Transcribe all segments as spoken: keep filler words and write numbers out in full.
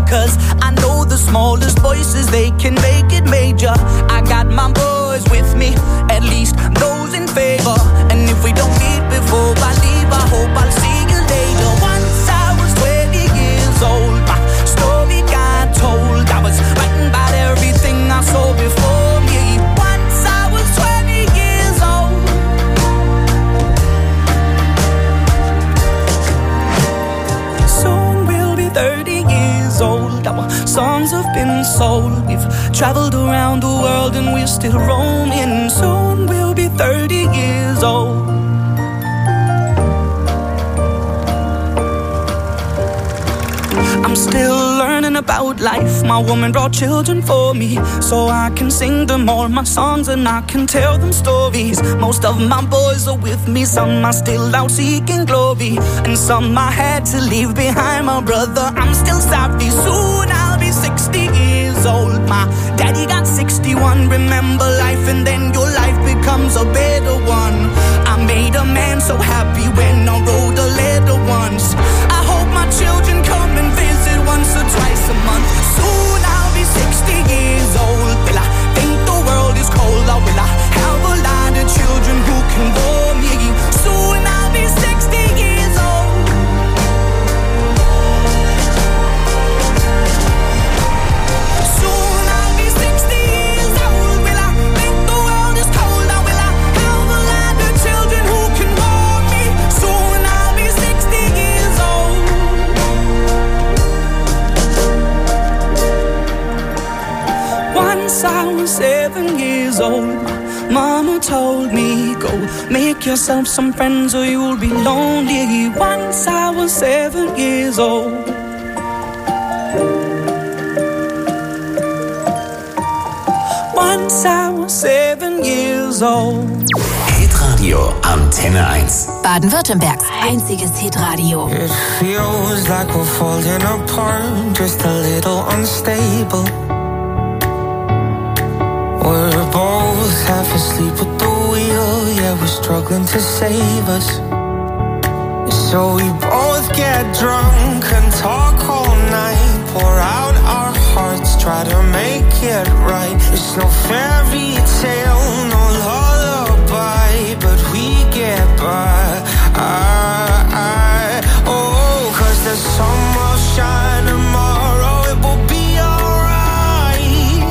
Cause I know the smallest voices, they can make it major. I got my boys with me, at least those in favor. And if we don't meet before I leave, I hope I'll see you later. Once I was twenty years old, my story got told. I was writing about everything I saw before me. Once I was twenty years old. Soon we'll be thirty years old. Our songs have been sold. We've traveled around the world and we're still roaming. Soon we'll be thirty years old. I'm still learning about life. My woman brought children for me, so I can sing them all my songs and I can tell them stories. Most of my boys are with me, some are still out seeking glory, and some I had to leave behind. My brother, I'm still sorry. Soon I'll be sixty years old. My daddy got sixty-one. Remember life and then your life becomes a better one. I made a man so happy when I wrote a letter once. I hope my children come and visit once or twice a month. Soon I'll be sixty years old. Will I think the world is cold, or will I have a lot of children who can bore me? Soon I'll be sixty years old. Soon I'll be sixty years old. Will I think the world is cold, or will I have a lot of children who can bore me? Soon I'll be sixty years old. Once I was seven years old, Mama told me, go make yourself some friends or you'll be lonely. Once I was seven years old. Once I was seven years old. Hitradio Antenne eins. Baden-Württembergs einziges Hitradio. It feels like we're falling apart, just a little unstable. We're both half asleep at the wheel, yeah, we're struggling to save us. So we both get drunk and talk all night, pour out our hearts, try to make it right. It's no fairy tale, no lullaby, but we get by. I, I, oh, cause the sun will shine tomorrow, it will be alright.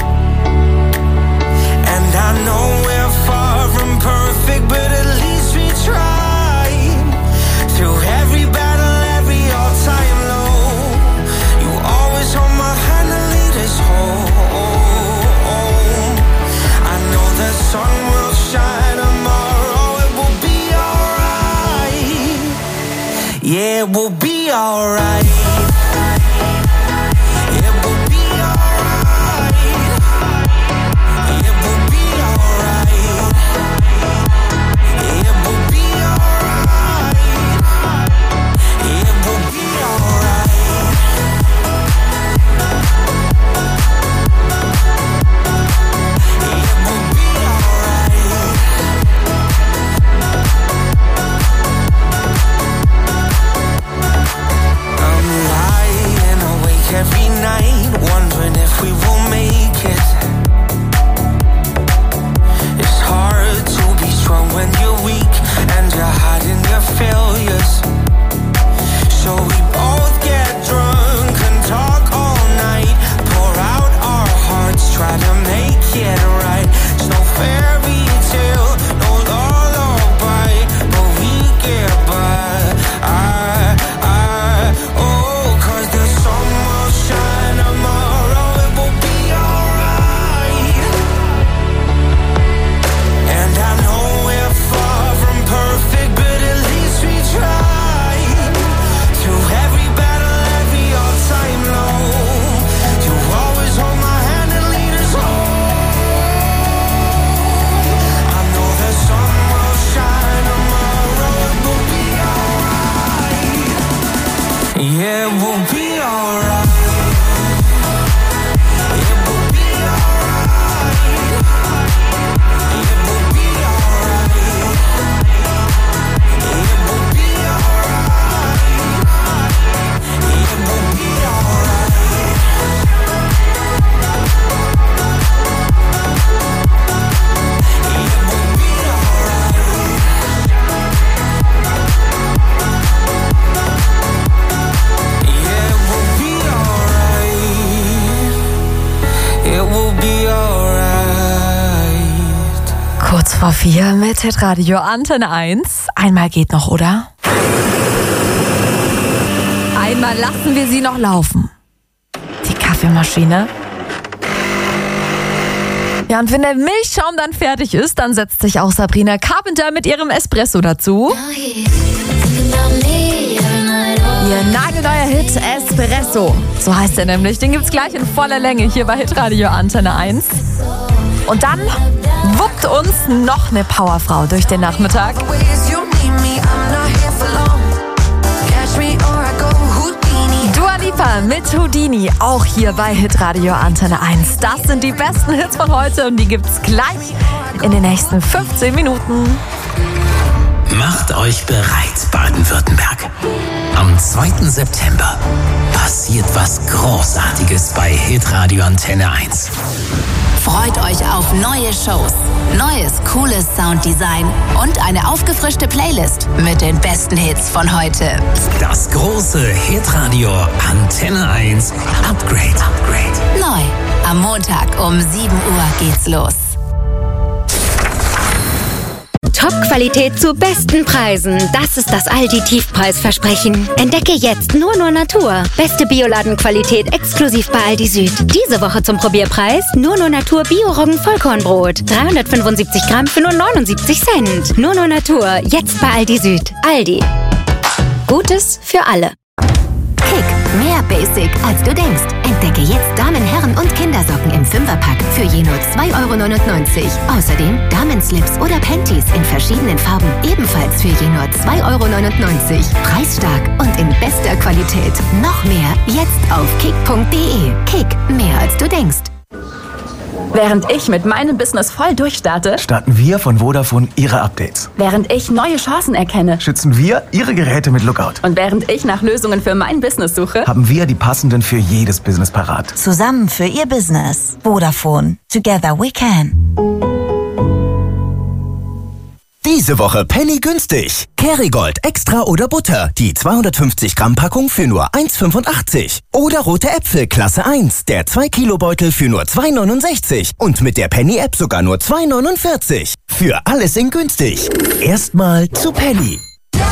And I know we're far from perfect, but at least we tried. Through every battle, every all-time low, you always hold my hand and lead us home. I know the sun will shine tomorrow, it will be alright. Yeah, it will be alright. I'm vor vier mit Hitradio Antenne eins. Einmal geht noch, oder? Einmal lassen wir sie noch laufen. Die Kaffeemaschine. Ja, und wenn der Milchschaum dann fertig ist, dann setzt sich auch Sabrina Carpenter mit ihrem Espresso dazu. Ihr nagelneuer Hit Espresso. So heißt er nämlich. Den gibt's gleich in voller Länge hier bei Hitradio Antenne eins. Und dann wuppt uns noch eine Powerfrau durch den Nachmittag. Dua Lipa mit Houdini, auch hier bei Hitradio Antenne eins. Das sind die besten Hits von heute und die gibt's gleich in den nächsten fünfzehn Minuten. Macht euch bereit, Baden-Württemberg. Am zweiten September passiert was Großartiges bei Hitradio Antenne eins. Freut euch auf neue Shows, neues, cooles Sounddesign und eine aufgefrischte Playlist mit den besten Hits von heute. Das große Hitradio Antenne eins Upgrade. Upgrade. Neu. Am Montag um sieben Uhr geht's los. Top-Qualität zu besten Preisen. Das ist das Aldi-Tiefpreisversprechen. Entdecke jetzt nur nur Natur. Beste Bioladenqualität exklusiv bei Aldi Süd. Diese Woche zum Probierpreis nur nur Natur Bio-Roggen-Vollkornbrot. dreihundertfünfundsiebzig Gramm für nur neunundsiebzig Cent. Nur nur Natur. Jetzt bei Aldi Süd. Aldi. Gutes für alle. Kick, mehr Basic als du denkst. Entdecke jetzt Damen-, Herren- und Kindersocken im Fünferpack für je nur zwei Euro neunundneunzig. Außerdem Damenslips oder Panties in verschiedenen Farben ebenfalls für je nur zwei Euro neunundneunzig. Preisstark und in bester Qualität. Noch mehr jetzt auf kick punkt de. Kick, mehr als du denkst. Während ich mit meinem Business voll durchstarte, starten wir von Vodafone Ihre Updates. Während ich neue Chancen erkenne, schützen wir Ihre Geräte mit Lookout. Und während ich nach Lösungen für mein Business suche, haben wir die passenden für jedes Business parat. Zusammen für Ihr Business. Vodafone. Together we can. Diese Woche Penny günstig. Kerrygold Extra oder Butter. Die zweihundertfünfzig Gramm Packung für nur eins fünfundachtzig. Oder rote Äpfel Klasse eins. Der zwei Kilo Beutel für nur zwei neunundsechzig. Und mit der Penny App sogar nur zwei neunundvierzig. Für alles in günstig. Erstmal zu Penny.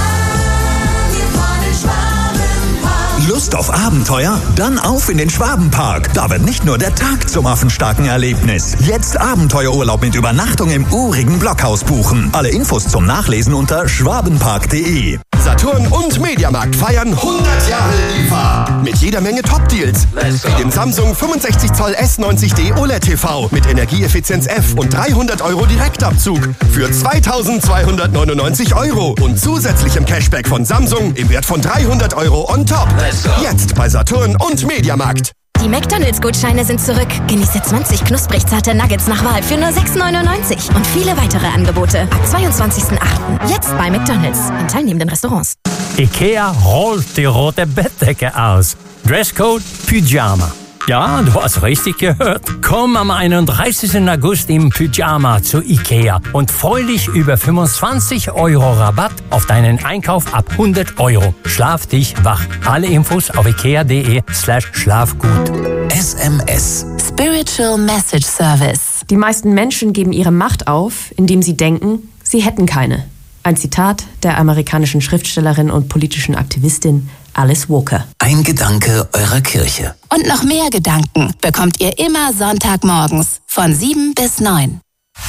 Lust auf Abenteuer? Dann auf in den Schwabenpark. Da wird nicht nur der Tag zum affenstarken Erlebnis. Jetzt Abenteuerurlaub mit Übernachtung im urigen Blockhaus buchen. Alle Infos zum Nachlesen unter schwabenpark punkt de. Saturn und Mediamarkt feiern hundert Jahre I F A. Mit jeder Menge Top-Deals. Wie dem Samsung fünfundsechzig Zoll S neunzig D O L E D T V mit Energieeffizienz F und dreihundert Euro Direktabzug für zweitausendzweihundertneunundneunzig Euro und zusätzlichem Cashback von Samsung im Wert von dreihundert Euro on top. Jetzt bei Saturn und Mediamarkt. Die McDonalds-Gutscheine sind zurück. Genieße zwanzig knusprig zarte Nuggets nach Wahl für nur sechs neunundneunzig und viele weitere Angebote ab zweiundzwanzigsten achten Jetzt bei McDonalds in teilnehmenden Restaurants. IKEA rollt die rote Bettdecke aus. Dresscode Pyjama. Ja, du hast richtig gehört. Komm am einunddreißigsten August im Pyjama zu IKEA und freu dich über fünfundzwanzig Euro Rabatt auf deinen Einkauf ab hundert Euro. Schlaf dich wach. Alle Infos auf ikea.de slash schlafgut. S M S. Spiritual Message Service. Die meisten Menschen geben ihre Macht auf, indem sie denken, sie hätten keine. Ein Zitat der amerikanischen Schriftstellerin und politischen Aktivistin Alice Walker. Ein Gedanke eurer Kirche. Und noch mehr Gedanken bekommt ihr immer Sonntagmorgens von sieben bis neun.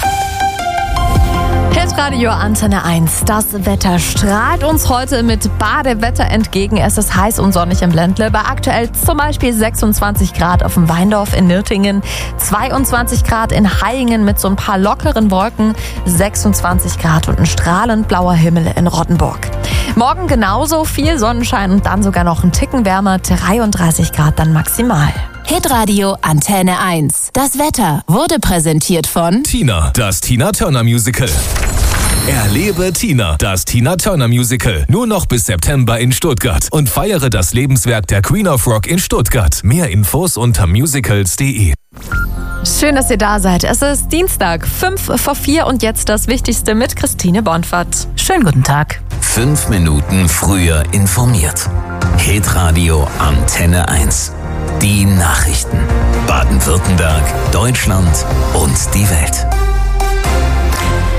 Hitradio Antenne eins. Das Wetter strahlt uns heute mit Badewetter entgegen. Es ist heiß und sonnig im Ländle. Bei aktuell zum Beispiel sechsundzwanzig Grad auf dem Weindorf in Nürtingen, zweiundzwanzig Grad in Hayingen mit so ein paar lockeren Wolken, sechsundzwanzig Grad und ein strahlend blauer Himmel in Rottenburg. Morgen genauso viel Sonnenschein und dann sogar noch ein Ticken wärmer, dreiunddreißig Grad dann maximal. Hitradio Antenne eins. Das Wetter wurde präsentiert von Tina, das Tina Turner Musical. Erlebe Tina, das Tina Turner Musical. Nur noch bis September in Stuttgart. Und feiere das Lebenswerk der Queen of Rock in Stuttgart. Mehr Infos unter musicals punkt de. Schön, dass ihr da seid. Es ist Dienstag, fünf vor vier und jetzt das Wichtigste mit Christine Bonfert. Schönen guten Tag. Fünf Minuten früher informiert. Hitradio Antenne eins. Die Nachrichten. Baden-Württemberg, Deutschland und die Welt.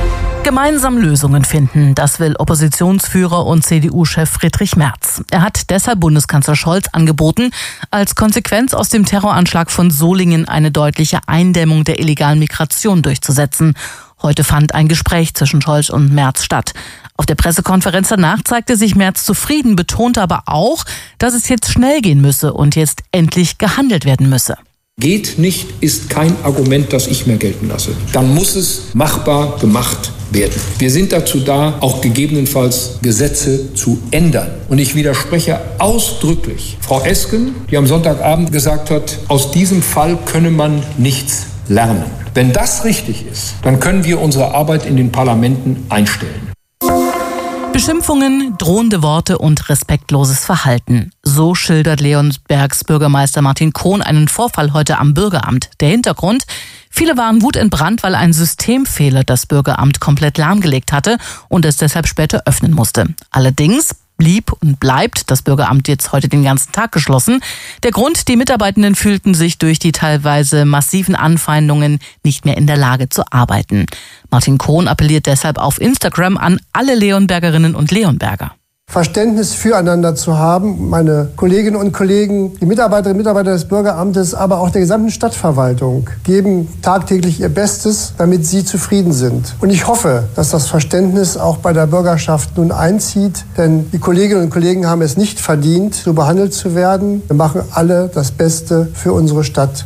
Gemeinsam Lösungen finden, das will Oppositionsführer und C D U-Chef Friedrich Merz. Er hat deshalb Bundeskanzler Scholz angeboten, als Konsequenz aus dem Terroranschlag von Solingen eine deutliche Eindämmung der illegalen Migration durchzusetzen. Heute fand ein Gespräch zwischen Scholz und Merz statt. Auf der Pressekonferenz danach zeigte sich Merz zufrieden, betonte aber auch, dass es jetzt schnell gehen müsse und jetzt endlich gehandelt werden müsse. Geht nicht, ist kein Argument, das ich mehr gelten lasse. Dann muss es machbar gemacht werden. Wir sind dazu da, auch gegebenenfalls Gesetze zu ändern. Und ich widerspreche ausdrücklich Frau Esken, die am Sonntagabend gesagt hat, aus diesem Fall könne man nichts lernen. Wenn das richtig ist, dann können wir unsere Arbeit in den Parlamenten einstellen. Beschimpfungen, drohende Worte und respektloses Verhalten. So schildert Leonbergs Bürgermeister Martin Kohn einen Vorfall heute am Bürgeramt. Der Hintergrund: Viele waren wutentbrannt, weil ein Systemfehler das Bürgeramt komplett lahmgelegt hatte und es deshalb später öffnen musste. Allerdings blieb und bleibt das Bürgeramt jetzt heute den ganzen Tag geschlossen. Der Grund: Die Mitarbeitenden fühlten sich durch die teilweise massiven Anfeindungen nicht mehr in der Lage zu arbeiten. Martin Kohn appelliert deshalb auf Instagram an alle Leonbergerinnen und Leonberger. Verständnis füreinander zu haben, meine Kolleginnen und Kollegen, die Mitarbeiterinnen und Mitarbeiter des Bürgeramtes, aber auch der gesamten Stadtverwaltung geben tagtäglich ihr Bestes, damit sie zufrieden sind. Und ich hoffe, dass das Verständnis auch bei der Bürgerschaft nun einzieht, denn die Kolleginnen und Kollegen haben es nicht verdient, so behandelt zu werden. Wir machen alle das Beste für unsere Stadt.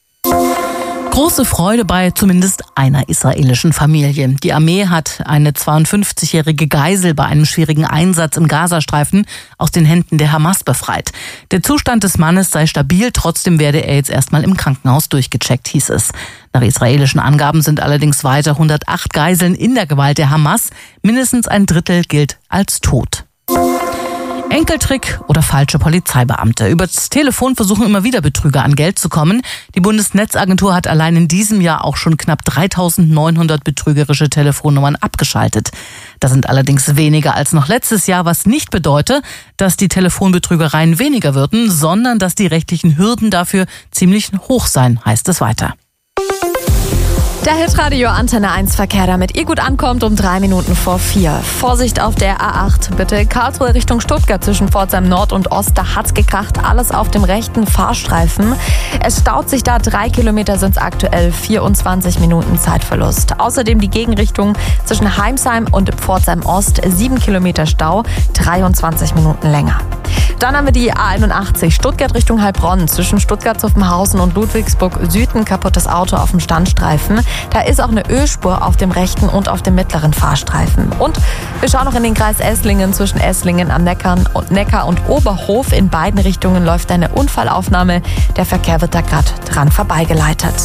Große Freude bei zumindest einer israelischen Familie. Die Armee hat eine zweiundfünfzigjährige Geisel bei einem schwierigen Einsatz im Gazastreifen aus den Händen der Hamas befreit. Der Zustand des Mannes sei stabil, trotzdem werde er jetzt erstmal im Krankenhaus durchgecheckt, hieß es. Nach israelischen Angaben sind allerdings weiter hundertacht Geiseln in der Gewalt der Hamas. Mindestens ein Drittel gilt als tot. Enkeltrick oder falsche Polizeibeamte. Über das Telefon versuchen immer wieder Betrüger an Geld zu kommen. Die Bundesnetzagentur hat allein in diesem Jahr auch schon knapp dreitausendneunhundert betrügerische Telefonnummern abgeschaltet. Das sind allerdings weniger als noch letztes Jahr, was nicht bedeutet, dass die Telefonbetrügereien weniger würden, sondern dass die rechtlichen Hürden dafür ziemlich hoch seien, heißt es weiter. Der Hitradio Antenne eins Verkehr, damit ihr gut ankommt, um drei Minuten vor vier. Vorsicht auf der A acht, bitte. Karlsruhe Richtung Stuttgart zwischen Pforzheim Nord und Ost, da hat's gekracht. Alles auf dem rechten Fahrstreifen. Es staut sich da, drei Kilometer sind's aktuell, vierundzwanzig Minuten Zeitverlust. Außerdem die Gegenrichtung zwischen Heimsheim und Pforzheim Ost, sieben Kilometer Stau, dreiundzwanzig Minuten länger. Dann haben wir die A einundachtzig, Stuttgart Richtung Heilbronn, zwischen Stuttgart-Zuffenhausen und Ludwigsburg Süden, kaputtes Auto auf dem Standstreifen. Da ist auch eine Ölspur auf dem rechten und auf dem mittleren Fahrstreifen. Und wir schauen noch in den Kreis Esslingen, zwischen Esslingen am Neckar und Neckar und Oberhof. In beiden Richtungen läuft eine Unfallaufnahme. Der Verkehr wird da gerade dran vorbeigeleitet.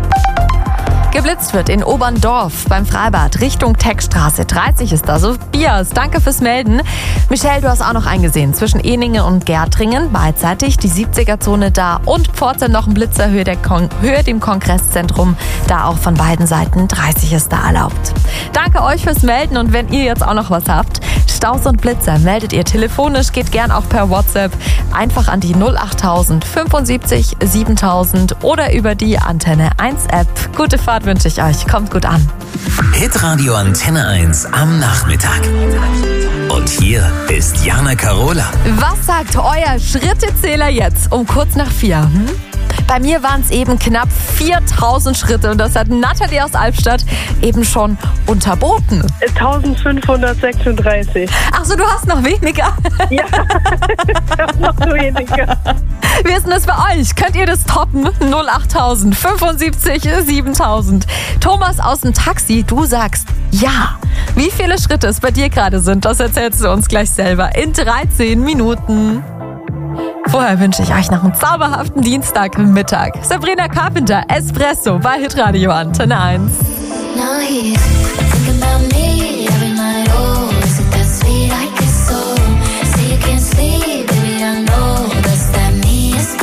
Geblitzt wird in Oberndorf beim Freibad Richtung Techstraße. dreißig ist da. Sofias, danke fürs Melden. Michelle, du hast auch noch eingesehen. Zwischen Ehningen und Gärtringen beidseitig die siebziger-Zone da und Pforzheim noch ein Blitzer Höhe, der Kon- Höhe dem Kongresszentrum. Da auch von beiden Seiten. dreißig ist da erlaubt. Danke euch fürs Melden und wenn ihr jetzt auch noch was habt, Staus und Blitzer, meldet ihr telefonisch, geht gern auch per WhatsApp. Einfach an die null achttausend fünfundsiebzig siebentausend oder über die Antenne eins App. Gute Fahrt wünsche ich euch. Kommt gut an. Hitradio Antenne eins am Nachmittag. Und hier ist Jana Karola. Was sagt euer Schrittezähler jetzt um kurz nach vier? Hm? Bei mir waren es eben knapp viertausend Schritte und das hat Nathalie aus Albstadt eben schon unterboten. eintausendfünfhundertsechsunddreißig. Ach so, du hast noch weniger? Ja, ich habe noch weniger. Wie ist denn das bei euch? Könnt ihr das toppen? null achttausend fünfundsiebzig siebentausend. Thomas aus dem Taxi, du sagst ja. Wie viele Schritte es bei dir gerade sind, das erzählst du uns gleich selber in dreizehn Minuten. Vorher wünsche ich euch noch einen zauberhaften Dienstagmittag. Sabrina Carpenter, Espresso bei Hitradio Antenne eins. Now he's